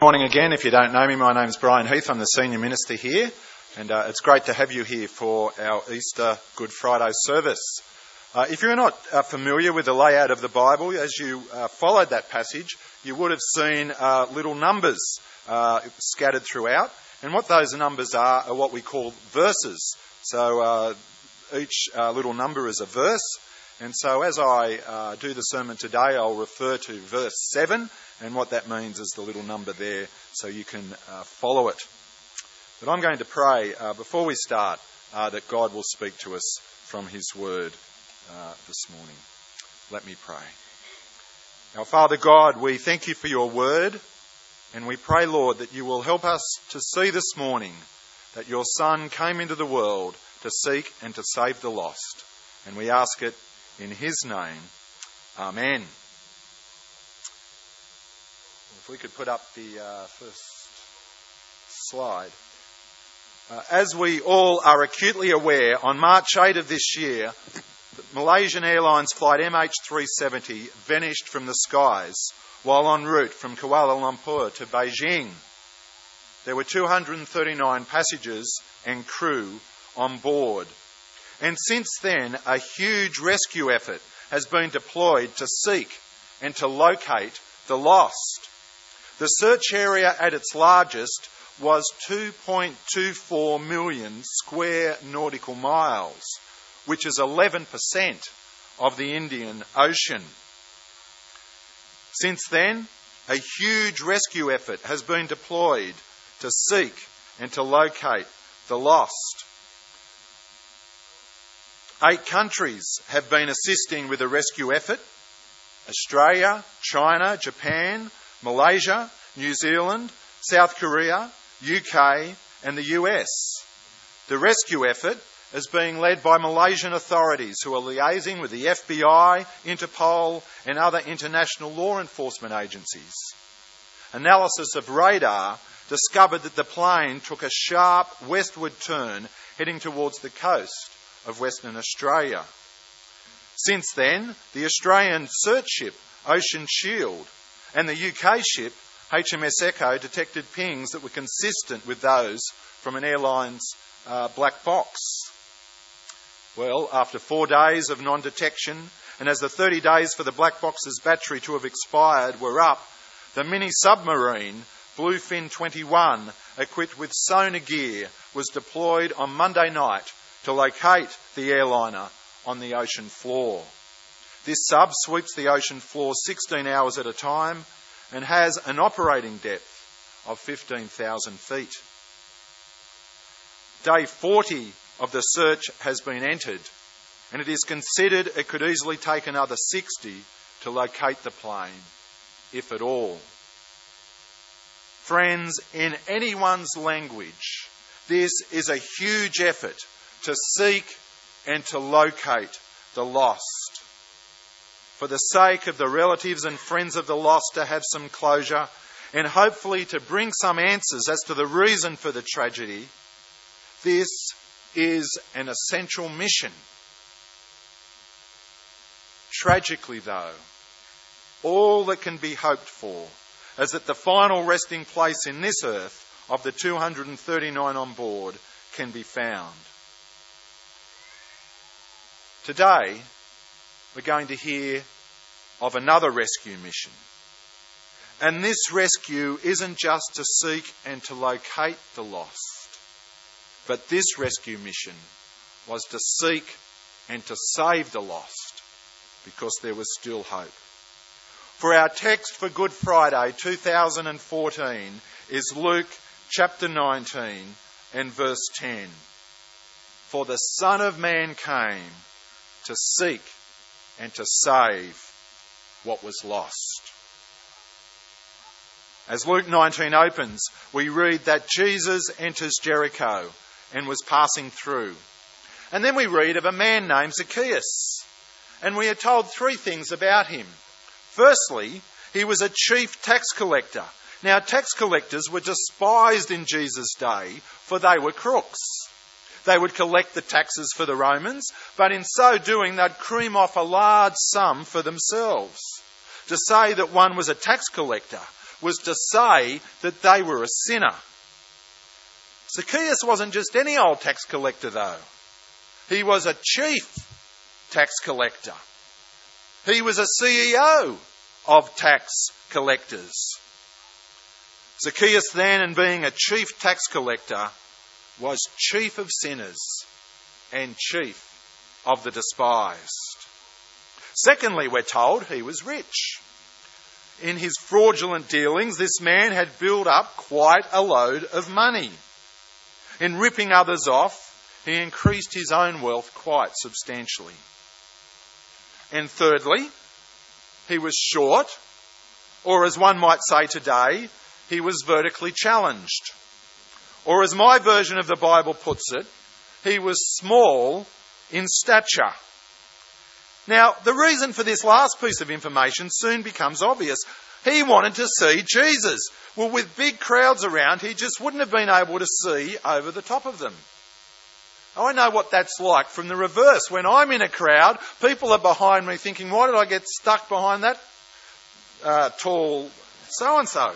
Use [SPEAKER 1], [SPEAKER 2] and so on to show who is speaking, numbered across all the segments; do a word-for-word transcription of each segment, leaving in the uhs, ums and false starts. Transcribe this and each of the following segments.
[SPEAKER 1] morning again. If you don't know me, my name's Brian Heath. I'm the senior minister here, and uh, it's great to have you here for our Easter Good Friday service. Uh, if you're not uh, familiar with the layout of the Bible, as you uh, followed that passage, you would have seen uh, little numbers uh, scattered throughout, and what those numbers are are what we call verses. So uh, each uh, little number is a verse, and so as I uh, do the sermon today, I'll refer to verse seven, and what that means is the little number there, so you can uh, follow it. But I'm going to pray uh, before we start uh, that God will speak to us from his word uh, this morning. Let me pray. Our Father God, we thank you for your word, and we pray, Lord, that you will help us to see this morning that your Son came into the world to seek and to save the lost. And we ask it in his name. Amen. If we could put up the uh, first slide. Uh, as we all are acutely aware, on March eighth of this year, Malaysian Airlines flight M H three seventy vanished from the skies while en route from Kuala Lumpur to Beijing. There were two hundred thirty-nine passengers and crew on board. And since then, a huge rescue effort has been deployed to seek and to locate the lost. The search area at its largest was two point two four million square nautical miles, which is eleven percent of the Indian Ocean. Since then, a huge rescue effort has been deployed to seek and to locate the lost. Eight countries have been assisting with the rescue effort: Australia, China, Japan, Malaysia, New Zealand, South Korea, U K and the U S. The rescue effort is being led by Malaysian authorities who are liaising with the F B I, Interpol and other international law enforcement agencies. Analysis of radar discovered that the plane took a sharp westward turn heading towards the coast of Western Australia. Since then, the Australian search ship Ocean Shield and the U K ship H M S Echo detected pings that were consistent with those from an airline's uh, black box. Well, after four days of non-detection, and as the thirty days for the black box's battery to have expired were up, the mini-submarine Bluefin twenty-one, equipped with sonar gear, was deployed on Monday night to locate the airliner on the ocean floor. This sub sweeps the ocean floor sixteen hours at a time and has an operating depth of fifteen thousand feet. Day forty of the search has been entered, and it is considered it could easily take another sixty to locate the plane, if at all. Friends, in anyone's language, this is a huge effort to seek and to locate the lost. For the sake of the relatives and friends of the lost to have some closure, and hopefully to bring some answers as to the reason for the tragedy, this is an essential mission. Tragically, though, all that can be hoped for is that the final resting place in this earth of the two hundred thirty-nine on board can be found. Today, we're going to hear of another rescue mission. And this rescue isn't just to seek and to locate the lost, but this rescue mission was to seek and to save the lost, because there was still hope. For our text for Good Friday two thousand fourteen is Luke chapter nineteen and verse ten. For the Son of Man came to seek and to save what was lost. As Luke nineteen opens, we read that Jesus enters Jericho and was passing through. And then we read of a man named Zacchaeus. And we are told three things about him. Firstly, he was a chief tax collector. Now, tax collectors were despised in Jesus' day, for they were crooks. They would collect the taxes for the Romans, but in so doing they'd cream off a large sum for themselves. To say that one was a tax collector was to say that they were a sinner. Zacchaeus wasn't just any old tax collector though. He was a chief tax collector. He was a C E O of tax collectors. Zacchaeus then, in being a chief tax collector, was chief of sinners and chief of the despised. Secondly, we're told he was rich. In his fraudulent dealings, this man had built up quite a load of money. In ripping others off, he increased his own wealth quite substantially. And thirdly, he was short, or as one might say today, he was vertically challenged. Or as my version of the Bible puts it, he was small in stature. Now, the reason for this last piece of information soon becomes obvious. He wanted to see Jesus. Well, with big crowds around, he just wouldn't have been able to see over the top of them. I know what that's like from the reverse. When I'm in a crowd, people are behind me thinking, why did I get stuck behind that uh, tall so-and-so?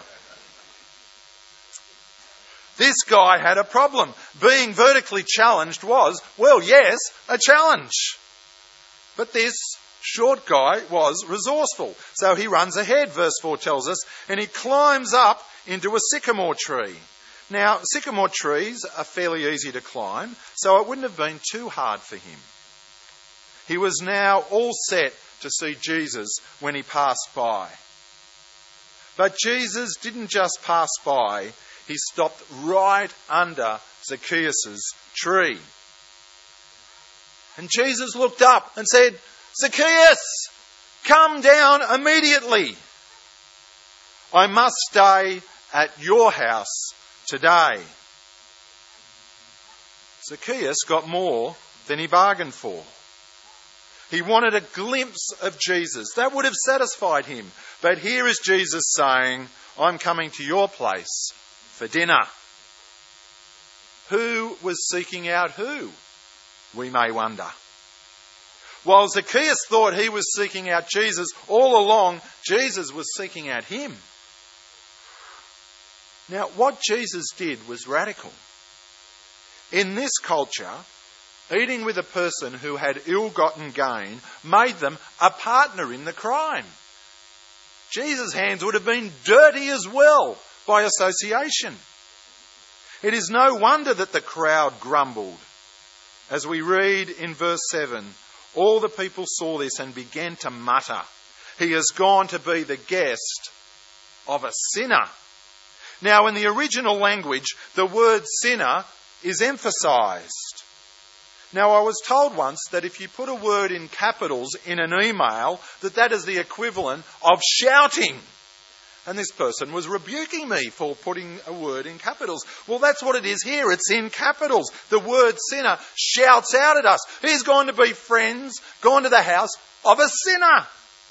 [SPEAKER 1] This guy had a problem. Being vertically challenged was, well, yes, a challenge. But this short guy was resourceful. So he runs ahead, verse four tells us, and he climbs up into a sycamore tree. Now, sycamore trees are fairly easy to climb, so it wouldn't have been too hard for him. He was now all set to see Jesus when he passed by. But Jesus didn't just pass by, he stopped right under Zacchaeus' tree. And Jesus looked up and said, Zacchaeus, come down immediately. I must stay at your house today. Zacchaeus got more than he bargained for. He wanted a glimpse of Jesus. That would have satisfied him. But here is Jesus saying, I'm coming to your place for dinner. Who was seeking out who? We may wonder. While Zacchaeus thought he was seeking out Jesus, all along Jesus was seeking out him. Now, what Jesus did was radical. In this culture, eating with a person who had ill-gotten gain made them a partner in the crime. Jesus' hands would have been dirty as well by association. It is no wonder that the crowd grumbled. As we read in verse seven, all the people saw this and began to mutter, he has gone to be the guest of a sinner. Now, in the original language, the word sinner is emphasised. Now, I was told once that if you put a word in capitals in an email, that that is the equivalent of shouting. And this person was rebuking me for putting a word in capitals. Well, that's what it is here. It's in capitals. The word sinner shouts out at us. He's gone to be friends, gone to the house of a sinner.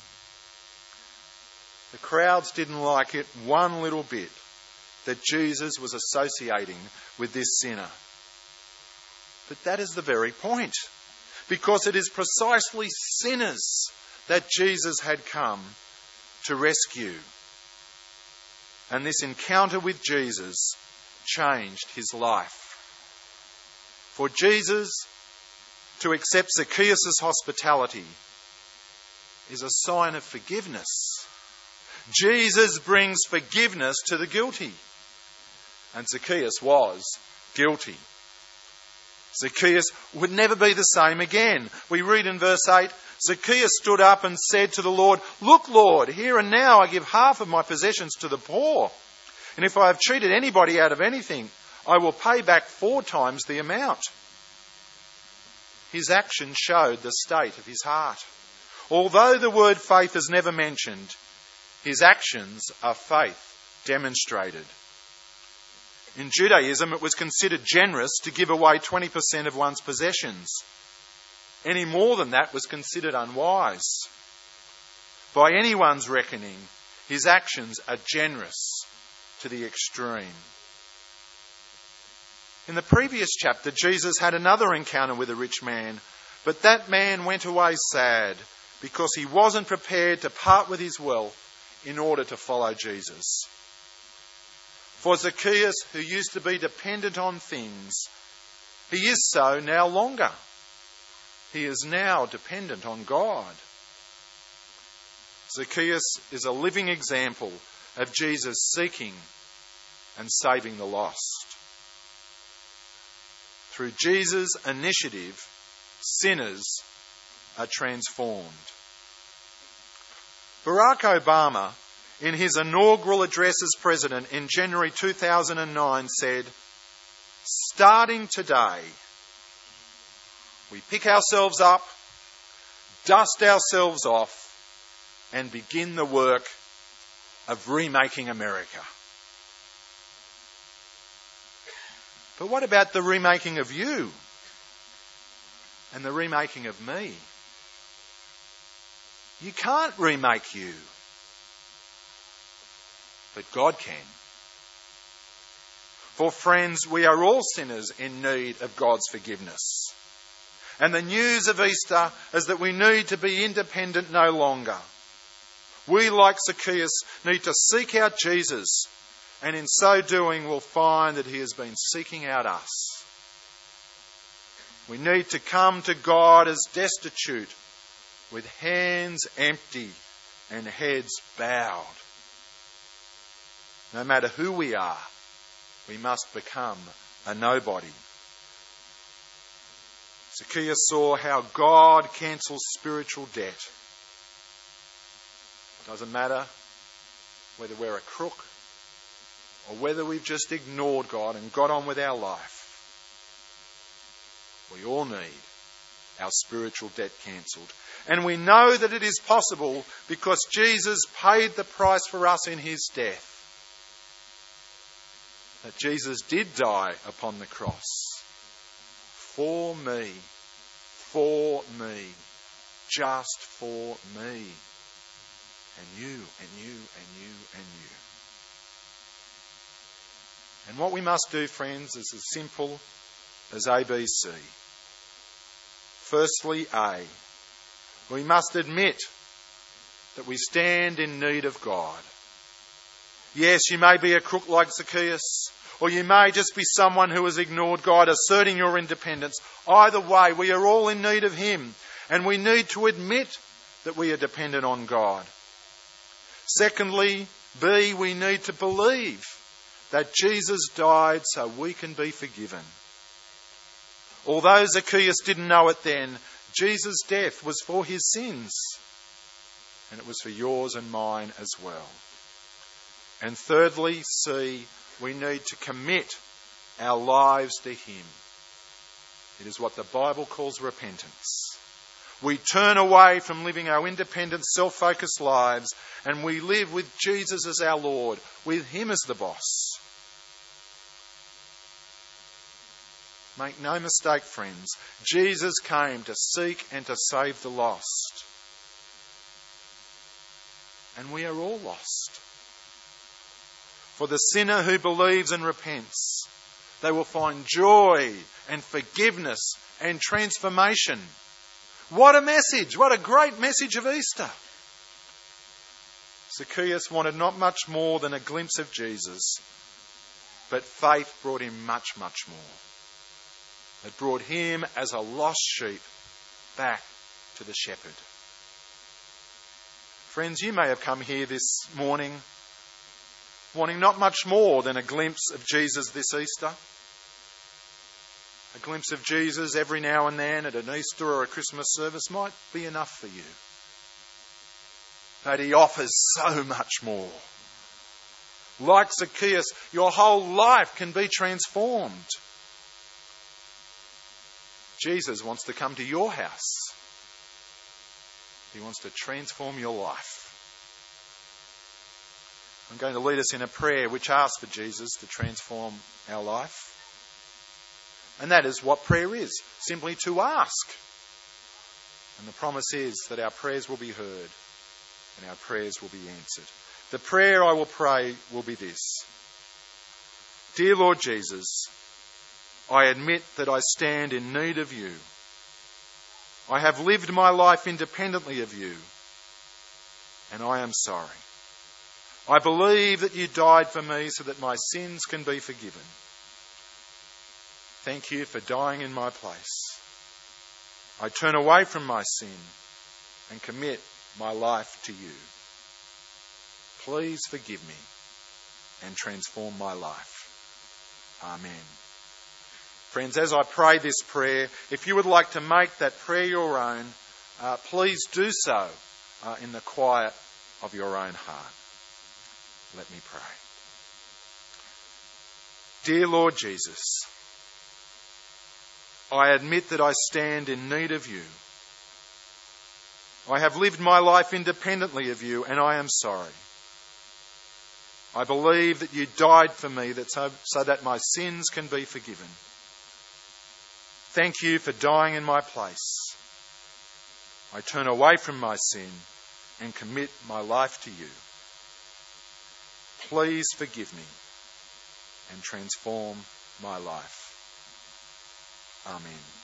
[SPEAKER 1] The crowds didn't like it one little bit that Jesus was associating with this sinner. But that is the very point. Because it is precisely sinners that Jesus had come to rescue. And this encounter with Jesus changed his life. For Jesus to accept Zacchaeus' hospitality is a sign of forgiveness. Jesus brings forgiveness to the guilty. And Zacchaeus was guilty. Zacchaeus would never be the same again. We read in verse eight, Zacchaeus stood up and said to the Lord, look, Lord, here and now I give half of my possessions to the poor. And if I have cheated anybody out of anything, I will pay back four times the amount. His action showed the state of his heart. Although the word faith is never mentioned, his actions are faith demonstrated. In Judaism, it was considered generous to give away twenty percent of one's possessions. Any more than that was considered unwise. By anyone's reckoning, his actions are generous to the extreme. In the previous chapter, Jesus had another encounter with a rich man, but that man went away sad because he wasn't prepared to part with his wealth in order to follow Jesus. For Zacchaeus, who used to be dependent on things, he is so no longer. He is now dependent on God. Zacchaeus is a living example of Jesus seeking and saving the lost. Through Jesus' initiative, sinners are transformed. Barack Obama, in his inaugural address as president in January two thousand nine, said, "Starting today, we pick ourselves up, dust ourselves off, and begin the work of remaking America." But what about the remaking of you and the remaking of me? You can't remake you, but God can. For friends, we are all sinners in need of God's forgiveness. And the news of Easter is that we need to be independent no longer. We, like Zacchaeus, need to seek out Jesus, and in so doing we'll find that he has been seeking out us. We need to come to God as destitute, with hands empty and heads bowed. No matter who we are, we must become a nobody. Zacchaeus saw how God cancels spiritual debt. It doesn't matter whether we're a crook or whether we've just ignored God and got on with our life. We all need our spiritual debt cancelled. And we know that it is possible because Jesus paid the price for us in his death. That Jesus did die upon the cross. For me. For me. Just for me. And you, and you, and you, and you. And what we must do, friends, is as simple as A B C. Firstly, A. We must admit that we stand in need of God. Yes, you may be a crook like Zacchaeus, or you may just be someone who has ignored God, asserting your independence. Either way, we are all in need of him, and we need to admit that we are dependent on God. Secondly, B, we need to believe that Jesus died so we can be forgiven. Although Zacchaeus didn't know it then, Jesus' death was for his sins, and it was for yours and mine as well. And thirdly, C, we need to commit our lives to him. It is what the Bible calls repentance. We turn away from living our independent, self-focused lives, and we live with Jesus as our Lord, with him as the boss. Make no mistake, friends, Jesus came to seek and to save the lost. And we are all lost. For the sinner who believes and repents, they will find joy and forgiveness and transformation. What a message! What a great message of Easter! Zacchaeus wanted not much more than a glimpse of Jesus, but faith brought him much, much more. It brought him as a lost sheep back to the shepherd. Friends, you may have come here this morning wanting not much more than a glimpse of Jesus this Easter. A glimpse of Jesus every now and then at an Easter or a Christmas service might be enough for you. But he offers so much more. Like Zacchaeus, your whole life can be transformed. Jesus wants to come to your house. He wants to transform your life. I'm going to lead us in a prayer which asks for Jesus to transform our life. And that is what prayer is, simply to ask. And the promise is that our prayers will be heard and our prayers will be answered. The prayer I will pray will be this. Dear Lord Jesus, I admit that I stand in need of you. I have lived my life independently of you, and I am sorry. I believe that you died for me so that my sins can be forgiven. Thank you for dying in my place. I turn away from my sin and commit my life to you. Please forgive me and transform my life. Amen. Friends, as I pray this prayer, if you would like to make that prayer your own, uh, please do so uh, in the quiet of your own heart. Let me pray. Dear Lord Jesus, I admit that I stand in need of you. I have lived my life independently of you, and I am sorry. I believe that you died for me that so, so that my sins can be forgiven. Thank you for dying in my place. I turn away from my sin and commit my life to you. Please forgive me and transform my life. Amen.